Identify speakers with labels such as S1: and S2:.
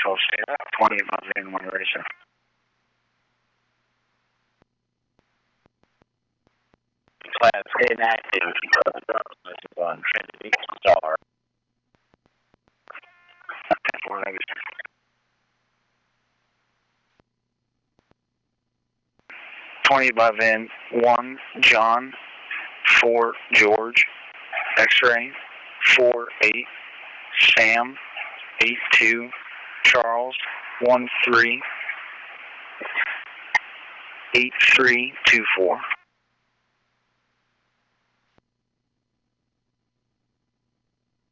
S1: Maxwell State, 20 above in 1 racer.
S2: Class inactive, on Trinity Star.
S1: 4 negative. 20 above in 1 John, 4 George, X-ray, 4-8 Sam, 8-2 Charles, 1-3 8-3-2-4.